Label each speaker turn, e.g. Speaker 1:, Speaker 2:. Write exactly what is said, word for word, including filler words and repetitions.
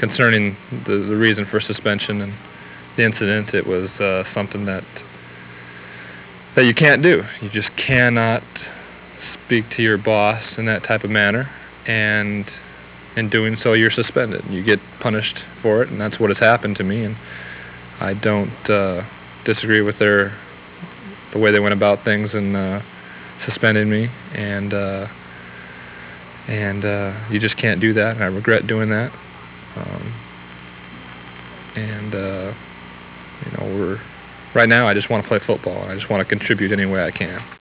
Speaker 1: concerning the, the reason for suspension and the incident, it was uh, something that that you can't do. You just cannot speak to your boss in that type of manner, and in doing so, you're suspended. You get punished for it, and that's what has happened to me. And I don't uh, disagree with their the way they went about things and uh, suspending me, and uh, and uh, you just can't do that. And I regret doing that. Um, and uh, you know, we're right now. I just want to play football, and I just want to contribute any way I can.